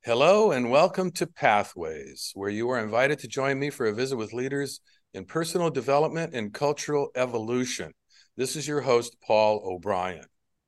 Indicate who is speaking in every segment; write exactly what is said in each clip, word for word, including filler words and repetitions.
Speaker 1: Hello and welcome to Pathways, where you are invited to join me for a visit with leaders in personal development and cultural evolution. This is your host, Paul O'Brien.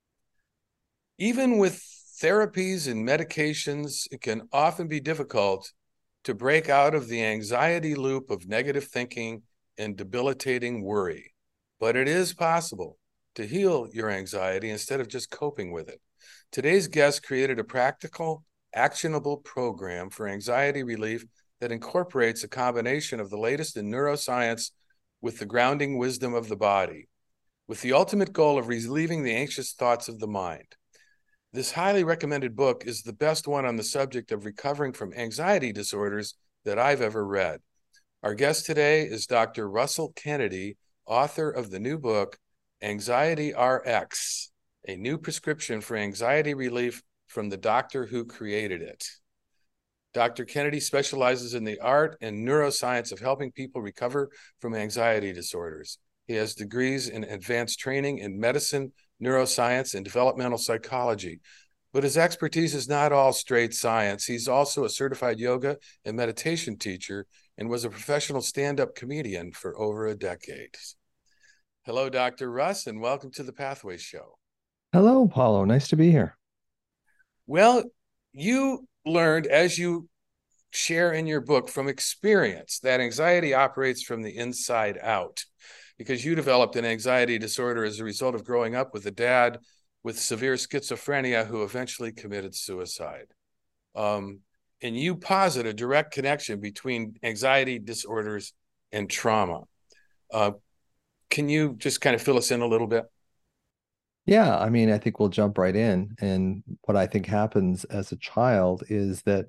Speaker 1: Even with therapies and medications, it can often be difficult to break out of the anxiety loop of negative thinking and debilitating worry. But it is possible to heal your anxiety instead of just coping with it. Today's guest created a practical, actionable program for anxiety relief that incorporates a combination of the latest in neuroscience with the grounding wisdom of the body, with the ultimate goal of relieving the anxious thoughts of the mind. This highly recommended book is the best one on the subject of recovering from anxiety disorders that I've ever read. Our guest today is Doctor Russell Kennedy, author of the new book, Anxiety R X, a new prescription for anxiety relief from the doctor who created it. Doctor Kennedy specializes in the art and neuroscience of helping people recover from anxiety disorders. He has degrees in advanced training in medicine, neuroscience, and developmental psychology. But his expertise is not all straight science. He's also a certified yoga and meditation teacher and was a professional stand-up comedian for over a decade. Hello, Doctor Russ, and welcome to the Pathways Show.
Speaker 2: Hello, Paulo. Nice to be here.
Speaker 1: Well, you learned, as you share in your book, from experience that anxiety operates from the inside out, because you developed an anxiety disorder as a result of growing up with a dad with severe schizophrenia who eventually committed suicide. Um, and you posit a direct connection between anxiety disorders and trauma. Uh, can you just kind of fill us in a little bit?
Speaker 2: Yeah, I mean, I think we'll jump right in. And what I think happens as a child is that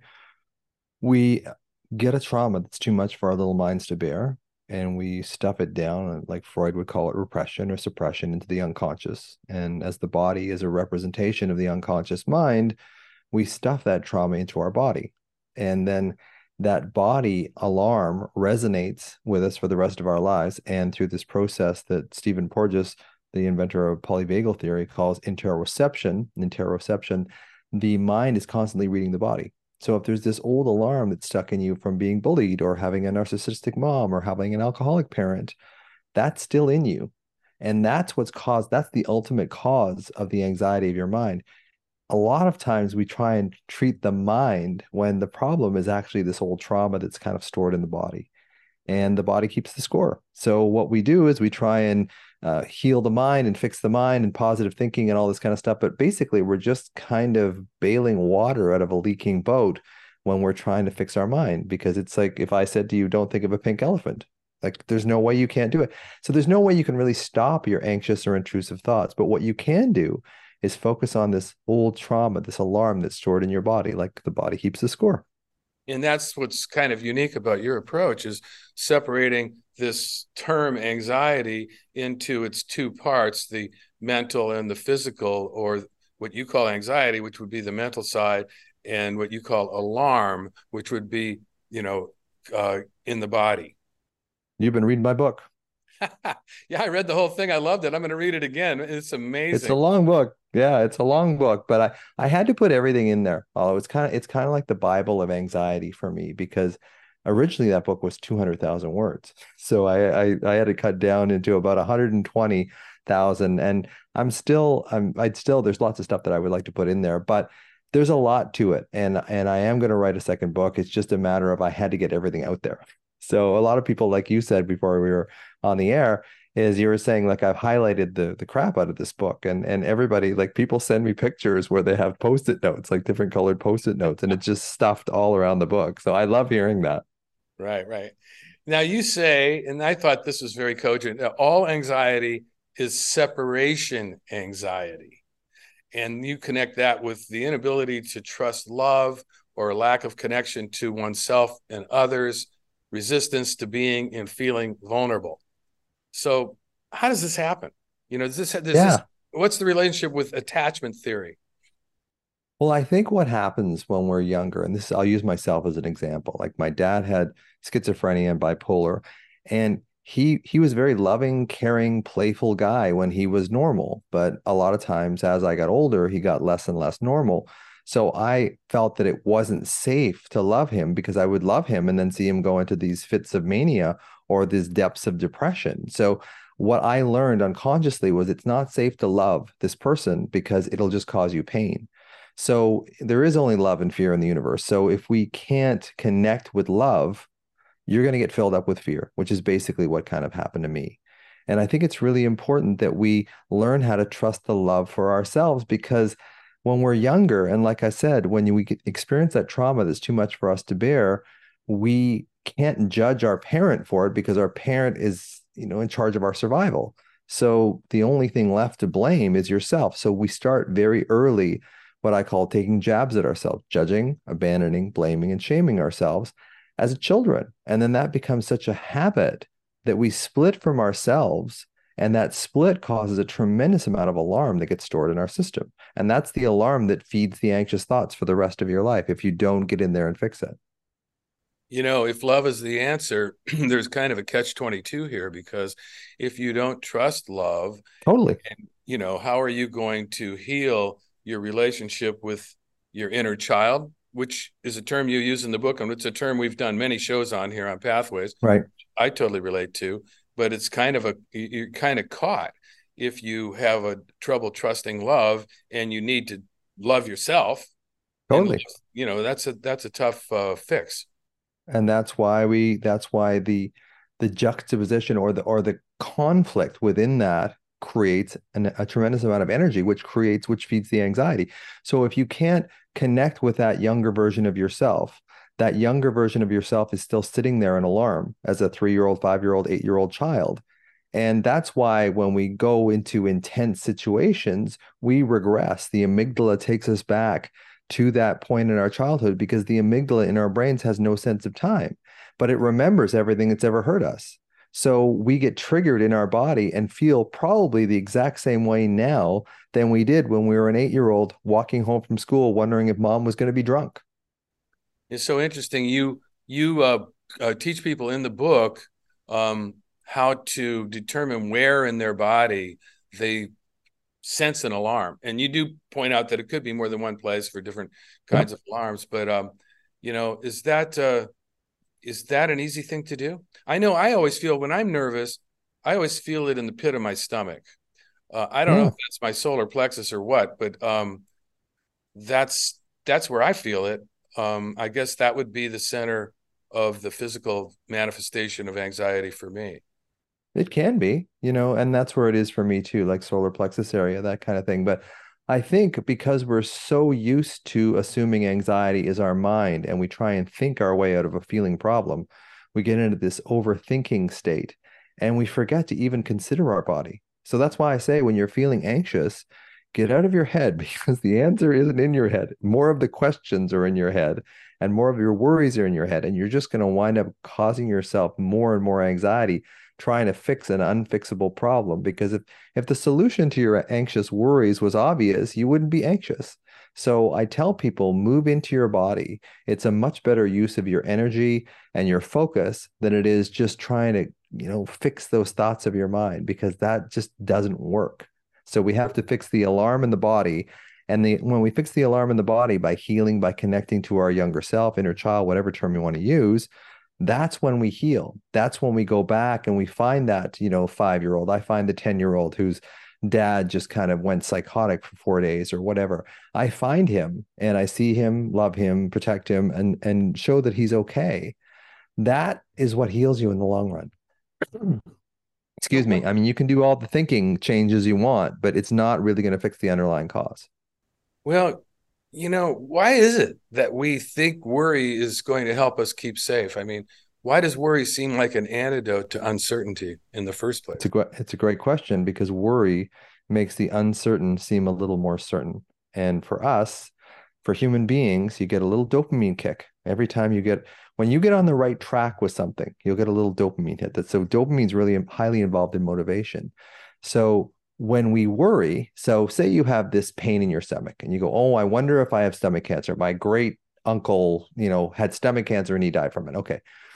Speaker 2: we get a trauma that's too much for our little minds to bear, and we stuff it down, like Freud would call it repression or suppression, into the unconscious. And as the body is a representation of the unconscious mind, we stuff that trauma into our body. And then that body alarm resonates with us for the rest of our lives. And through this process that Stephen Porges, the inventor of polyvagal theory, calls interoception, interoception, the mind is constantly reading the body. So if there's this old alarm that's stuck in you from being bullied or having a narcissistic mom or having an alcoholic parent, that's still in you. And that's what's caused, that's the ultimate cause of the anxiety of your mind. A lot of times we try and treat the mind when the problem is actually this old trauma that's kind of stored in the body. And the body keeps the score. So what we do is we try and uh, heal the mind and fix the mind and positive thinking and all this kind of stuff. But basically, we're just kind of bailing water out of a leaking boat when we're trying to fix our mind. Because it's like if I said to you, don't think of a pink elephant, like there's no way you can't do it. So there's no way you can really stop your anxious or intrusive thoughts. But what you can do is focus on this old trauma, this alarm that's stored in your body, like the body keeps the score.
Speaker 1: And that's what's kind of unique about your approach, is separating this term anxiety into its two parts, the mental and the physical, or what you call anxiety, which would be the mental side, and what you call alarm, which would be, you know, uh, in the body.
Speaker 2: You've been reading my book.
Speaker 1: Yeah, I read the whole thing. I loved it. I'm going to read it again. It's
Speaker 2: It's a
Speaker 1: amazing.
Speaker 2: long book. Yeah, it's a long book, but I I had to put everything in there. Oh, it's kind of it's kind of like the Bible of anxiety for me because originally that book was two hundred thousand words. So I, I I had to cut down into about one hundred twenty thousand, and I'm still I'm I'd still there's lots of stuff that I would like to put in there, but there's a lot to it. And and I am going to write a second book. It's just a matter of I had to get everything out there. So a lot of people, like you said before we were on the air, is you were saying like I've highlighted the the crap out of this book, and and everybody, like people send me pictures where they have post-it notes, like different colored post-it notes, and it's just stuffed all around the book. So I love hearing that.
Speaker 1: Right, right. Now you say, and I thought this was very cogent, that all anxiety is separation anxiety. And you connect that with the inability to trust love or lack of connection to oneself and others, resistance to being and feeling vulnerable. So how does this happen? You know, does this, does this,
Speaker 2: Yeah.
Speaker 1: what's the relationship with attachment theory?
Speaker 2: Well, I think what happens when we're younger, and this I'll use myself as an example. Like my dad had schizophrenia and bipolar, and he he was a very loving, caring, playful guy when he was normal. But a lot of times as I got older, he got less and less normal. So I felt that it wasn't safe to love him because I would love him and then see him go into these fits of mania or these depths of depression. So what I learned unconsciously was it's not safe to love this person because it'll just cause you pain. So there is only love and fear in the universe. So if we can't connect with love, you're going to get filled up with fear, which is basically what kind of happened to me. And I think it's really important that we learn how to trust the love for ourselves, because when we're younger, and like I said, when we experience that trauma that's too much for us to bear, we can't judge our parent for it because our parent is, you know, in charge of our survival. So the only thing left to blame is yourself. So we start very early, what I call taking jabs at ourselves, judging, abandoning, blaming, and shaming ourselves as children. And then that becomes such a habit that we split from ourselves. And that split causes a tremendous amount of alarm that gets stored in our system. And that's the alarm that feeds the anxious thoughts for the rest of your life if you don't get in there and fix it.
Speaker 1: You know, if love is the answer, there's kind of a catch twenty-two here, because if you don't trust love,
Speaker 2: Totally.
Speaker 1: and, you know, how are you going to heal your relationship with your inner child, which is a term you use in the book, and it's a term we've done many shows on here on Pathways.
Speaker 2: Right.
Speaker 1: I totally relate to, but it's kind of a, you're kind of caught if you have a trouble trusting love and you need to love yourself.
Speaker 2: Totally.
Speaker 1: And, you know, that's a, that's a tough uh, fix.
Speaker 2: And that's why we, that's why the, the juxtaposition or the, or the conflict within that creates an, a tremendous amount of energy, which creates, which feeds the anxiety. So if you can't connect with that younger version of yourself, that younger version of yourself is still sitting there in alarm as a three-year-old, five-year-old, eight-year-old child. And that's why when we go into intense situations, we regress. The amygdala takes us back to that point in our childhood because the amygdala in our brains has no sense of time, but it remembers everything that's ever hurt us. So we get triggered in our body and feel probably the exact same way now than we did when we were an eight-year-old walking home from school wondering if mom was going to be drunk.
Speaker 1: It's so interesting. You you uh, uh, teach people in the book um, how to determine where in their body they sense an alarm, and you do point out that it could be more than one place for different kinds
Speaker 2: Yep.
Speaker 1: of alarms. But um, you know, is that uh, is that an easy thing to do? I know I always feel when I'm nervous, I always feel it in the pit of my stomach. Uh, I don't know
Speaker 2: Yeah.
Speaker 1: if that's my solar plexus or what, but um, that's that's where I feel it. Um, I guess that would be the center of the physical manifestation of anxiety for me.
Speaker 2: It can be, you know, and that's where it is for me too, like solar plexus area, that kind of thing. But I think because we're so used to assuming anxiety is our mind and we try and think our way out of a feeling problem, we get into this overthinking state and we forget to even consider our body. So that's why I say when you're feeling anxious, get out of your head because the answer isn't in your head. More of the questions are in your head and more of your worries are in your head. And you're just going to wind up causing yourself more and more anxiety trying to fix an unfixable problem. Because if if the solution to your anxious worries was obvious, you wouldn't be anxious. So I tell people, move into your body. It's a much better use of your energy and your focus than it is just trying to, you know, fix those thoughts of your mind, because that just doesn't work. So we have to fix the alarm in the body. And the when we fix the alarm in the body by healing, by connecting to our younger self, inner child, whatever term you want to use, that's when we heal. That's when we go back and we find that, you know, five-year-old. I find the ten-year-old whose dad just kind of went psychotic for four days or whatever. I find him and I see him, love him, protect him, and and show that he's okay. That is what heals you in the long run. Excuse me. I mean, you can do all the thinking changes you want, but it's not really going to fix the underlying cause.
Speaker 1: Well, you know, why is it that we think worry is going to help us keep safe? I mean, why does worry seem like an antidote to uncertainty in the first
Speaker 2: It's a
Speaker 1: place?
Speaker 2: it's a great question because worry makes the uncertain seem a little more certain. And for us, for human beings, you get a little dopamine kick every time you get when you get on the right track with something, you'll get a little dopamine hit. That so dopamine is really highly involved in motivation. So when we worry, so say you have this pain in your stomach and you go, "Oh, I wonder if I have stomach cancer. My great uncle, you know, had stomach cancer and he died from it." Okay.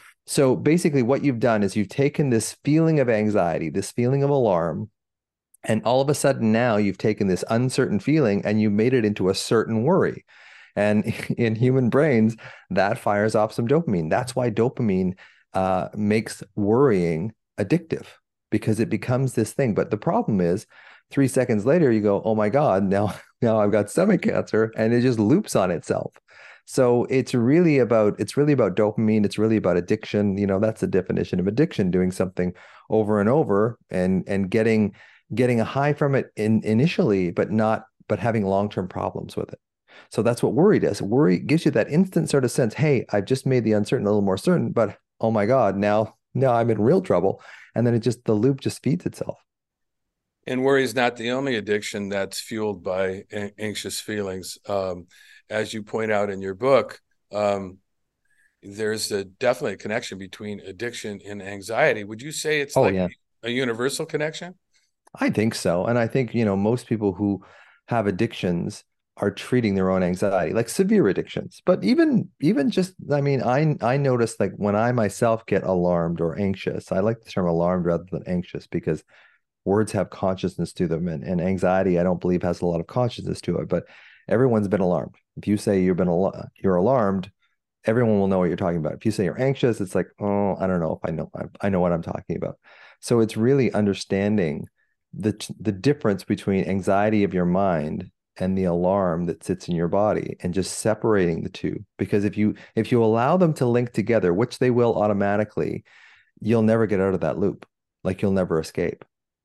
Speaker 2: So basically, what you've done is you've taken this feeling of anxiety, this feeling of alarm, and all of a sudden now you've taken this uncertain feeling and you made it into a certain worry. And in human brains, that fires off some dopamine. That's why dopamine uh, makes worrying addictive, because it becomes this thing. But the problem is, three seconds later, you go, oh my God, now, now I've got stomach cancer, and it just loops on itself. So it's really about it's really about dopamine. It's really about addiction. You know, that's the definition of addiction: doing something over and over and and getting getting a high from it in initially, but not but having long-term problems with it. So that's what worry does. Worry gives you that instant sort of sense, hey, I've just made the uncertain a little more certain, but oh my God, now now I'm in real trouble. And then it just the loop just feeds itself.
Speaker 1: And worry is not the only addiction that's fueled by a- anxious feelings. Um, as you point out in your book, um, there's a definitely a connection between addiction and anxiety. Would you say it's
Speaker 2: Oh
Speaker 1: like
Speaker 2: yeah.
Speaker 1: a universal connection?
Speaker 2: I think so. And I think, you know, most people who have addictions are treating their own anxiety, like severe addictions. But even even just, I mean, I I notice like when I myself get alarmed or anxious, I like the term alarmed rather than anxious because words have consciousness to them, and, and anxiety, I don't believe, has a lot of consciousness to it, but everyone's been alarmed. If you say you've been al- you're alarmed, everyone will know what you're talking about. If you say you're anxious, it's like, oh, I don't know if I know I, I know what I'm talking about. So it's really understanding the the difference between anxiety of your mind and the alarm that sits in your body, and just separating the two. Because if you if you allow them to link together, which they will automatically, you'll never get out of that loop. Like you'll never escape.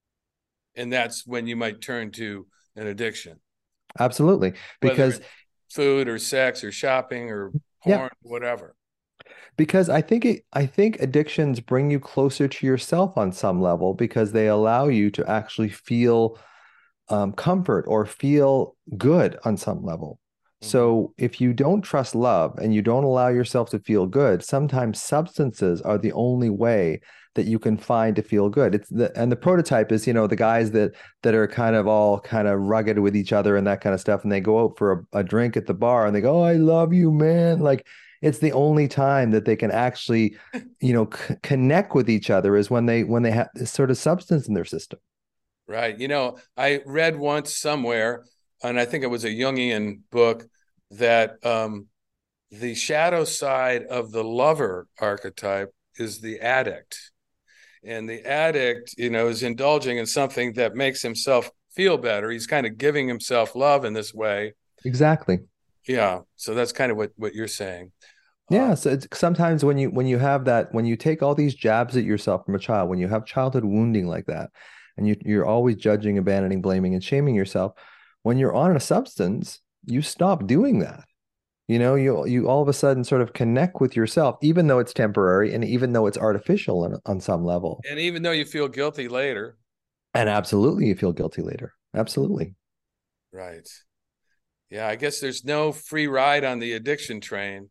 Speaker 1: And that's when you might turn to an addiction,
Speaker 2: Absolutely.
Speaker 1: whether
Speaker 2: Because
Speaker 1: it's food or sex or shopping or
Speaker 2: yeah,
Speaker 1: porn, whatever.
Speaker 2: because I think it I think addictions bring you closer to yourself on some level, because they allow you to actually feel um, comfort or feel good on some level.
Speaker 1: Mm-hmm.
Speaker 2: So if you don't trust love and you don't allow yourself to feel good, sometimes substances are the only way that you can find to feel good. It's the and the prototype is, you know, the guys that that are kind of all kind of rugged with each other and that kind of stuff, and they go out for a, a drink at the bar and they go, "Oh, I love you, man." Like it's the only time that they can actually, you know, c- connect with each other is when they when they have this sort of substance in their system.
Speaker 1: Right. You know, I read once somewhere, and I think it was a Jungian book, that um, the shadow side of the lover archetype is the addict. And the addict, you know, is indulging in something that makes himself feel better. He's kind of giving himself love in this way.
Speaker 2: Exactly.
Speaker 1: Yeah. So that's kind of what, what you're saying. Uh,
Speaker 2: Yeah, so it's sometimes when you when you have that when you take all these jabs at yourself from a child, when you have childhood wounding like that, and you you're always judging, abandoning, blaming, and shaming yourself, when you're on a substance, you stop doing that. You know, you you all of a sudden sort of connect with yourself, even though it's temporary and even though it's artificial on, on some level.
Speaker 1: and even though you feel guilty later,
Speaker 2: And absolutely you feel guilty later. Absolutely.
Speaker 1: right. Yeah, I guess there's no free ride on the addiction train.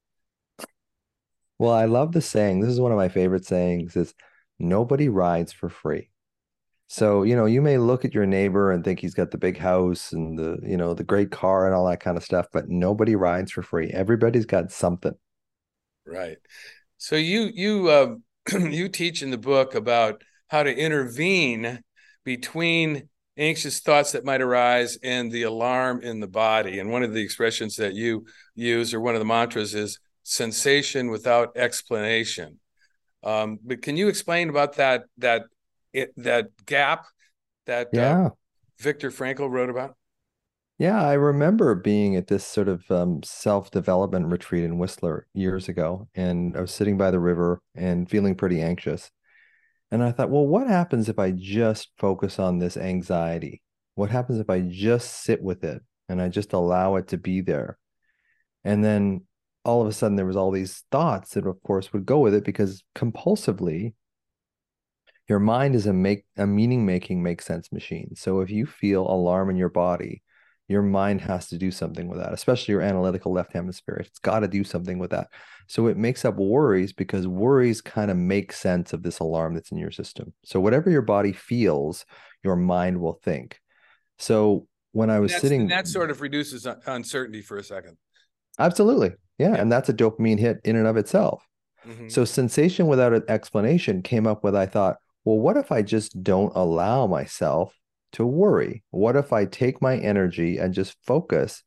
Speaker 2: Well, I love the saying. This is one of my favorite sayings is nobody rides for free. So, you know, you may look at your neighbor and think he's got the big house and the, you know, the great car and all that kind of stuff, but nobody rides for free. Everybody's got something.
Speaker 1: Right. So you you uh, you teach in the book about how to intervene between anxious thoughts that might arise and the alarm in the body. And one of the expressions that you use, or one of the mantras, is sensation without explanation. Um, but can you explain about that that it, that gap that uh,
Speaker 2: Yeah.
Speaker 1: Viktor Frankl wrote about?
Speaker 2: Yeah. I remember being at this sort of um, self-development retreat in Whistler years ago, and I was sitting by the river and feeling pretty anxious. And I thought, well, what happens if I just focus on this anxiety? What happens if I just sit with it and I just allow it to be there? And then all of a sudden there was all these thoughts that of course would go with it, because compulsively your mind is a make a meaning making make sense machine. So if you feel alarm in your body, your mind has to do something with that, especially your analytical left hemisphere. It's got to do something with that. So it makes up worries, because worries kind of make sense of this alarm that's in your system. So whatever your body feels, your mind will think. So when I
Speaker 1: And
Speaker 2: was
Speaker 1: that's and
Speaker 2: sitting,
Speaker 1: that sort of reduces uncertainty for a second.
Speaker 2: absolutely. Yeah.
Speaker 1: Yeah.
Speaker 2: And that's a dopamine hit in and of itself.
Speaker 1: Mm-hmm.
Speaker 2: So sensation without an explanation came up with, I thought, well, what if I just don't allow myself to worry? What if I take my energy and just focus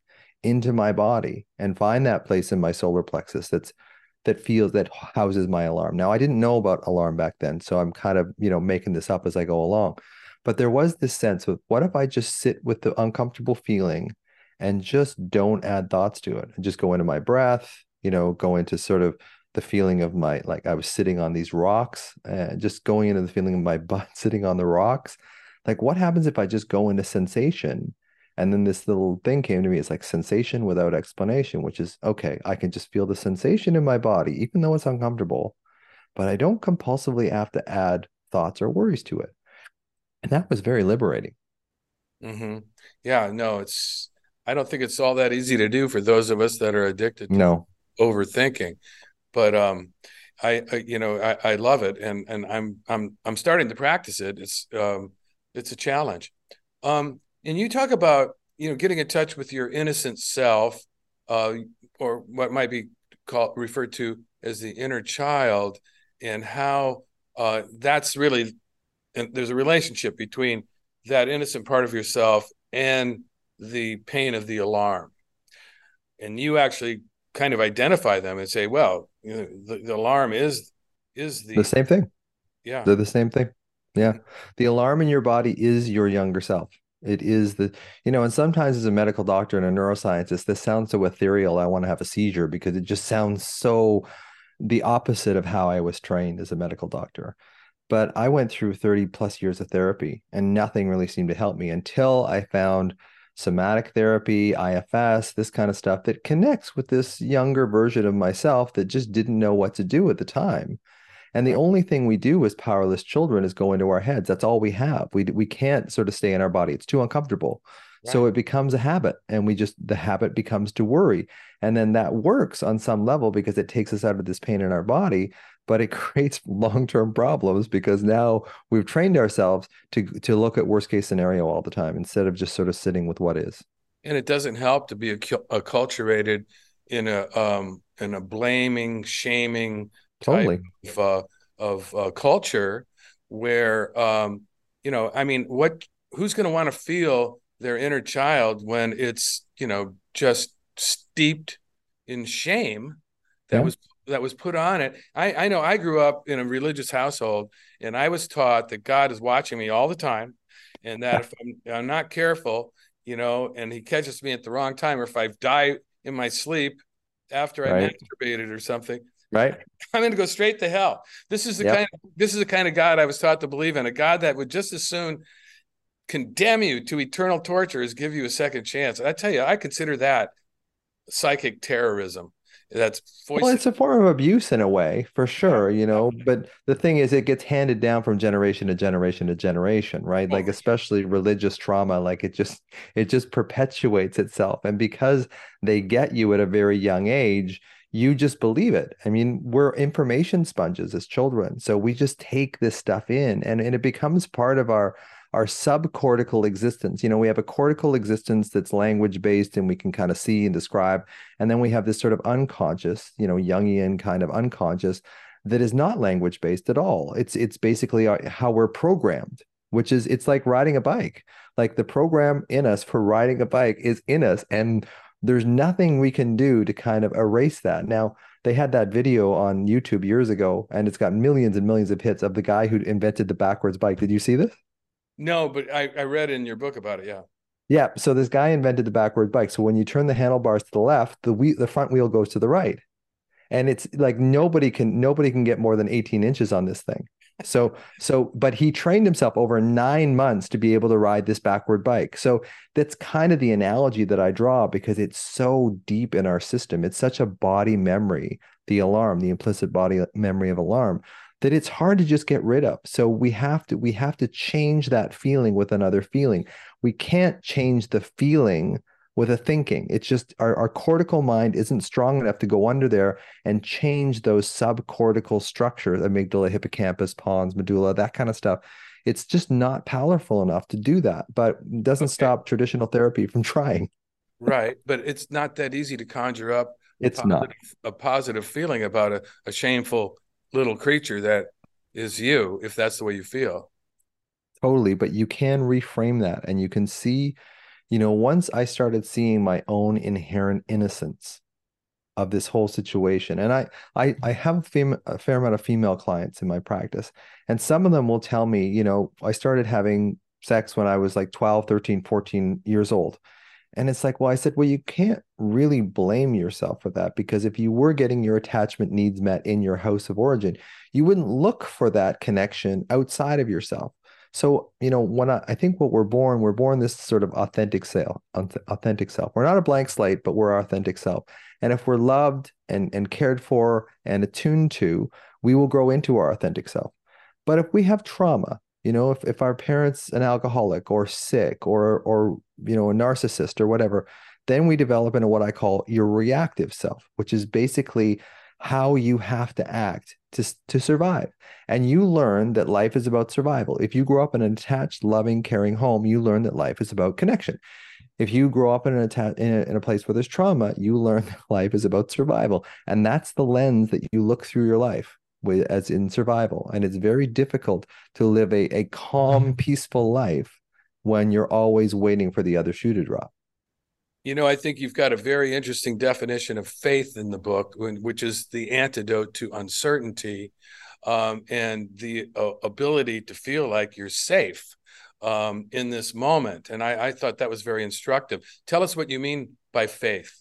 Speaker 2: into my body and find that place in my solar plexus that's that feels that houses my alarm. Now, I didn't know about alarm back then, so I'm kind of, you know, making this up as I go along. But there was this sense of what if I just sit with the uncomfortable feeling and just don't add thoughts to it and just go into my breath, you know, go into sort of the feeling of my, like I was sitting on these rocks and just going into the feeling of my butt sitting on the rocks. Like, what happens if I just go into sensation? And then this little thing came to me. It's like sensation without explanation, which is okay. I can just feel the sensation in my body, even though it's uncomfortable, but I don't compulsively have to add thoughts or worries to it. And that was very liberating.
Speaker 1: Mm-hmm. Yeah, no, it's, I don't think it's all that easy to do for those of us that are addicted to
Speaker 2: No,
Speaker 1: overthinking. But um, I, I you know, I, I love it, and and I'm I'm I'm starting to practice it. It's um, it's a challenge. Um, and you talk about, you know, getting in touch with your innocent self, uh, or what might be called referred to as the inner child, and how uh, that's really, and there's a relationship between that innocent part of yourself and the pain of the alarm. And you actually kind of identify them and say, well, you know, the, the alarm is is
Speaker 2: the
Speaker 1: the,
Speaker 2: same thing.
Speaker 1: yeah.
Speaker 2: They're the same thing. Yeah.
Speaker 1: Mm-hmm.
Speaker 2: The alarm in your body is your younger self. It is the, you know, and sometimes as a medical doctor and a neuroscientist, this sounds so ethereal. I want to have a seizure because it just sounds so the opposite of how I was trained as a medical doctor. But I went through thirty plus years of therapy and nothing really seemed to help me until I found somatic therapy, I F S, this kind of stuff that connects with this younger version of myself that just didn't know what to do at the time. And the
Speaker 1: Right.
Speaker 2: only thing we do as powerless children is go into our heads. That's all we have. We we can't sort of stay in our body. It's too uncomfortable. So
Speaker 1: Right.
Speaker 2: it becomes a habit, and we just the habit becomes to worry. And then that works on some level because it takes us out of this pain in our body, but it creates long-term problems because now we've trained ourselves to to look at worst case scenario all the time instead of just sort of sitting with what is.
Speaker 1: And it doesn't help to be acculturated in a um in a blaming, shaming type
Speaker 2: Totally.
Speaker 1: of uh, of uh, culture where um you know, I mean, what who's going to want to feel their inner child when it's, you know, just steeped in shame that
Speaker 2: Yeah.
Speaker 1: was that was put on it. I I know I grew up in a religious household, and I was taught that God is watching me all the time, and that if I'm, I'm not careful, you know, and he catches me at the wrong time, or if I die in my sleep after I
Speaker 2: Right.
Speaker 1: masturbated or something,
Speaker 2: Right.
Speaker 1: I'm going to go straight to hell. This is the kind
Speaker 2: Yep.
Speaker 1: of this is the kind of God I was taught to believe in, a God that would just as soon condemn you to eternal torture as give you a second chance. I tell you, I consider that psychic terrorism. That's
Speaker 2: Well,
Speaker 1: voicing.
Speaker 2: it's a form of abuse in a way, for
Speaker 1: Yeah.
Speaker 2: sure, you know, but the thing is, it gets handed down from generation to generation to generation, right?
Speaker 1: Oh,
Speaker 2: Like, especially religious trauma, like it just it just perpetuates itself. And because they get you at a very young age, you just believe it. I mean, we're information sponges as children. So we just take this stuff in and, and it becomes part of our our subcortical existence. You know, we have a cortical existence that's language based and we can kind of see and describe. And then we have this sort of unconscious, you know, Jungian kind of unconscious that is not language based at all. It's it's basically our, how we're programmed, which is it's like riding a bike. Like the program in us for riding a bike is in us, and there's nothing we can do to kind of erase that. Now, they had that video on YouTube years ago, and it's got millions and millions of hits of the guy who invented the backwards bike. Did you see this?
Speaker 1: no, but I, I read in your book about it. Yeah.
Speaker 2: Yeah, so this guy invented the backward bike. So when you turn the handlebars to the left, the wheel, the front wheel goes to the right. And it's like nobody can nobody can get more than eighteen inches on this thing. So so but he trained himself over nine months to be able to ride this backward bike. So that's kind of the analogy that I draw because it's so deep in our system. It's such a body memory, the alarm, the implicit body memory of alarm, that it's hard to just get rid of. So we have to we have to change that feeling with another feeling. We can't change the feeling with a thinking. It's just our, our cortical mind isn't strong enough to go under there and change those subcortical structures, amygdala, hippocampus, pons, medulla, that kind of stuff. It's just not powerful enough to do that, but it doesn't
Speaker 1: Okay.
Speaker 2: stop traditional therapy from trying.
Speaker 1: Right. But it's not that easy to conjure up a
Speaker 2: It's not.
Speaker 1: positive, a positive feeling about a, a shameful little creature that is you, if that's the way you feel.
Speaker 2: Totally, but you can reframe that and you can see you know, once I started seeing my own inherent innocence of this whole situation. And I I I have a, fem a fair amount of female clients in my practice. And some of them will tell me, you know, I started having sex when I was like twelve, thirteen, fourteen years old. And it's like, well, I said, well, you can't really blame yourself for that because if you were getting your attachment needs met in your house of origin, you wouldn't look for that connection outside of yourself. So, you know, when I, I think what we're born, we're born this sort of authentic self, authentic self. We're not a blank slate, but we're our authentic self. And if we're loved and, and cared for and attuned to, we will grow into our authentic self. But if we have trauma, you know, if, if our parents an alcoholic or sick or or you know a narcissist or whatever, then we develop into what I call your reactive self, which is basically how you have to act to to survive. And you learn that life is about survival. If you grow up in an attached, loving, caring home, you learn that life is about connection. If you grow up in an atta- in a, in a place where there's trauma, you learn that life is about survival. And that's the lens that you look through your life with, as in survival. And it's very difficult to live a, a calm, peaceful life when you're always waiting for the other shoe to drop.
Speaker 1: You know, I think you've got a very interesting definition of faith in the book, which is the antidote to uncertainty, um, and the uh, ability to feel like you're safe um, in this moment. And I, I thought that was very instructive. Tell us what you mean by faith.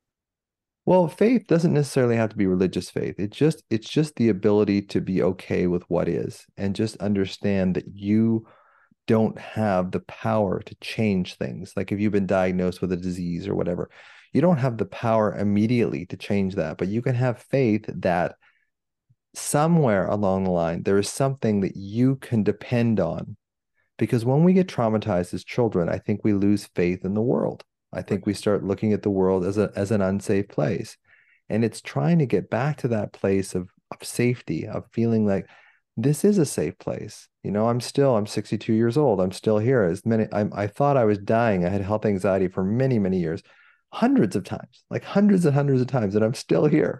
Speaker 2: Well, faith doesn't necessarily have to be religious faith. It just it's just the ability to be okay with what is and just understand that you don't have the power to change things. Like if you've been diagnosed with a disease or whatever, you don't have the power immediately to change that, but you can have faith that somewhere along the line there is something that you can depend on. Because when we get traumatized as children, I think we lose faith in the world. I think we start looking at the world as a as an unsafe place. And it's trying to get back to that place of of safety, of feeling like this is a safe place. You know, I'm still, I'm sixty-two years old. I'm still here. As many, I, I thought I was dying. I had health anxiety for many, many years, hundreds of times, like hundreds and hundreds of times, and I'm still here.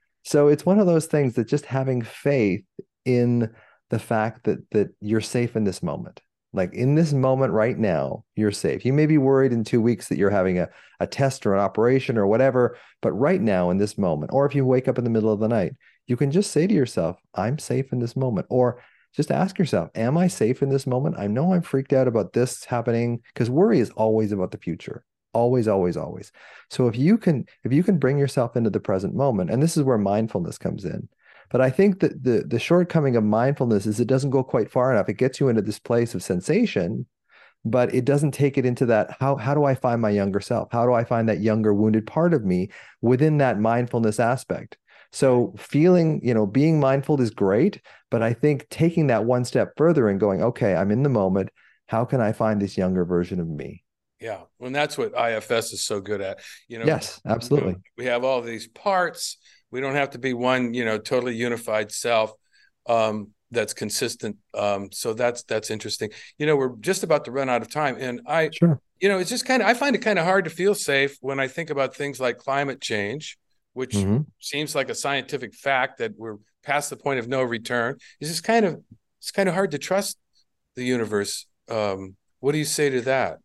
Speaker 2: So it's one of those things that just having faith in the fact that that you're safe in this moment. Like in this moment right now, you're safe. You may be worried in two weeks that you're having a, a test or an operation or whatever, but right now in this moment, or if you wake up in the middle of the night, you can just say to yourself, I'm safe in this moment. Or just ask yourself, am I safe in this moment? I know I'm freaked out about this happening because worry is always about the future. Always, always, always. So if you can, if you can bring yourself into the present moment, and this is where mindfulness comes in. But I think that the the shortcoming of mindfulness is it doesn't go quite far enough. It gets you into this place of sensation, but it doesn't take it into that, how how do I find my younger self? How do I find that younger wounded part of me within that mindfulness aspect? So feeling, you know, being mindful is great, but I think taking that one step further and going, okay, I'm in the moment. How can I find this younger version of me?
Speaker 1: Yeah, and that's what I F S is so good at. You know,
Speaker 2: Yes, absolutely.
Speaker 1: we have all these parts. We don't have to be one, you know, totally unified self um, that's consistent. Um, so that's that's interesting. You know, we're just about to run out of time, and I,
Speaker 2: Sure.
Speaker 1: you know, it's just kind of I find it kind of hard to feel safe when I think about things like climate change, which
Speaker 2: Mm-hmm.
Speaker 1: seems like a scientific fact that we're past the point of no return. It's just kind of it's kind of hard to trust the universe. Um, what do you say to that?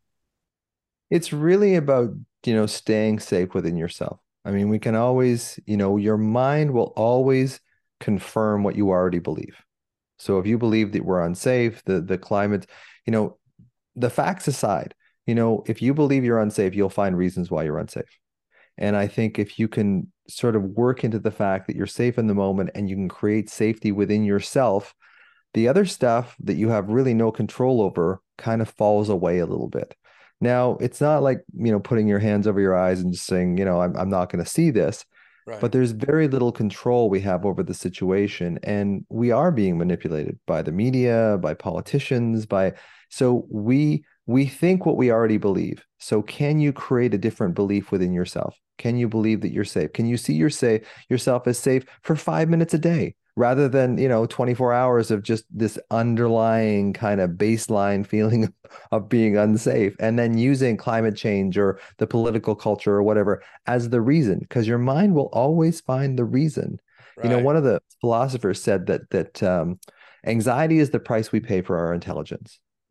Speaker 2: It's really about, you know, staying safe within yourself. I mean, we can always, you know, your mind will always confirm what you already believe. So if you believe that we're unsafe, the the climate, you know, the facts aside, you know, if you believe you're unsafe, you'll find reasons why you're unsafe. And I think if you can sort of work into the fact that you're safe in the moment and you can create safety within yourself, the other stuff that you have really no control over kind of falls away a little bit. Now, it's not like, you know, putting your hands over your eyes and just saying, you know, I'm, I'm not going to see this,
Speaker 1: Right.
Speaker 2: but there's very little control we have over the situation. And we are being manipulated by the media, by politicians, by, so we, we think what we already believe. So can you create a different belief within yourself? Can you believe that you're safe? Can you see your safe, yourself as safe for five minutes a day? Rather than, you know, twenty-four hours of just this underlying kind of baseline feeling of being unsafe, and then using climate change or the political culture or whatever as the reason, because your mind will always find the reason. You know,
Speaker 1: Right.
Speaker 2: one of the philosophers said that that um, anxiety is the price we pay for our intelligence.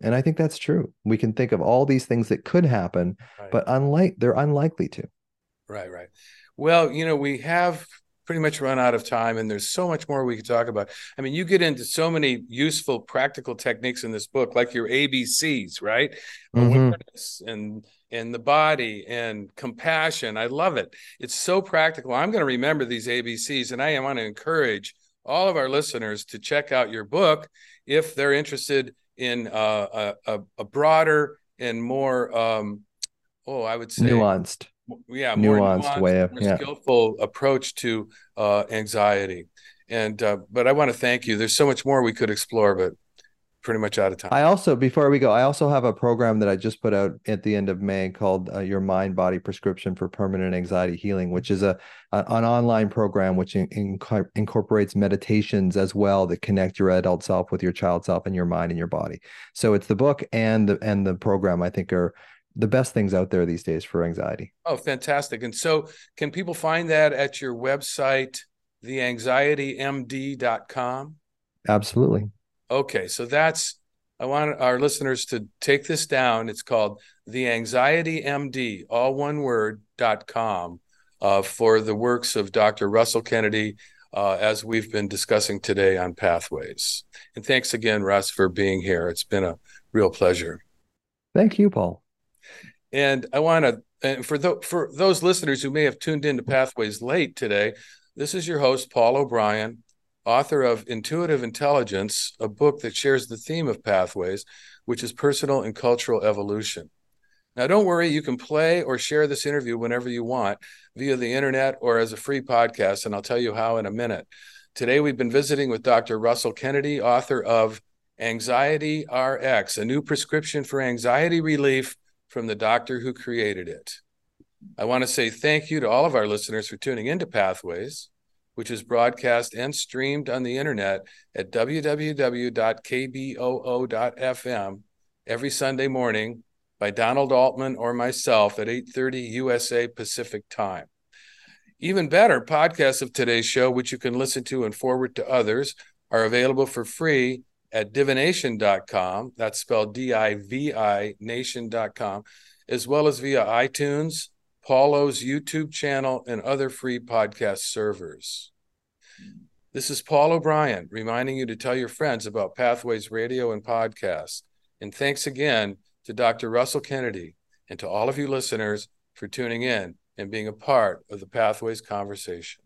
Speaker 2: And I think that's true. We can think of all these things that could happen,
Speaker 1: Right.
Speaker 2: but unlike they're unlikely to.
Speaker 1: Right, right. Well, you know, we have pretty much run out of time, and there's so much more we could talk about. I mean, you get into so many useful, practical techniques in this book, like your A B Cs, right?
Speaker 2: Mm-hmm.
Speaker 1: Awareness and and the body and compassion. I love it. It's so practical. I'm going to remember these A B Cs, and I want to encourage all of our listeners to check out your book if they're interested in uh, a, a broader and more, um, oh, I would say,
Speaker 2: Nuanced.
Speaker 1: yeah, more
Speaker 2: Nuanced
Speaker 1: nuanced,
Speaker 2: way of,
Speaker 1: more
Speaker 2: yeah.
Speaker 1: skillful approach to uh, anxiety. And uh, but I want to thank you. There's so much more we could explore, but pretty much out of time.
Speaker 2: I also, before we go, I also have a program that I just put out at the end of May called uh, Your Mind Body Prescription for Permanent Anxiety Healing, which is a, a an online program which in, in, incorporates meditations as well that connect your adult self with your child self and your mind and your body. So it's the book and the and the program I think are the best things out there these days for anxiety.
Speaker 1: Oh, fantastic. And so can people find that at your website, the anxiety m d dot com?
Speaker 2: Absolutely.
Speaker 1: Okay, so that's, I want our listeners to take this down. It's called the anxiety m d, all one word, dot com, uh, for the works of Doctor Russell Kennedy, uh, as we've been discussing today on Pathways. And thanks again, Russ, for being here. It's been a real pleasure.
Speaker 2: Thank you, Paul.
Speaker 1: And I want to, and for, th- for those listeners who may have tuned into Pathways late today, this is your host, Paul O'Brien, author of Intuitive Intelligence, a book that shares the theme of Pathways, which is personal and cultural evolution. Now, don't worry, you can play or share this interview whenever you want via the internet or as a free podcast, and I'll tell you how in a minute. Today, we've been visiting with Doctor Russell Kennedy, author of Anxiety R X, a new prescription for anxiety relief from the doctor who created it. I want to say thank you to all of our listeners for tuning into Pathways, which is broadcast and streamed on the internet at w w w dot k b o o dot f m every Sunday morning by Donald Altman or myself at eight thirty U S A Pacific time. Even better, podcasts of today's show, which you can listen to and forward to others, are available for free at divination dot com. That's spelled D I V I nation dot com, as well as via iTunes, Paulo's YouTube channel, and other free podcast servers. This is Paul O'Brien reminding you to tell your friends about Pathways Radio and Podcast. And thanks again to Doctor Russell Kennedy and to all of you listeners for tuning in and being a part of the Pathways conversation.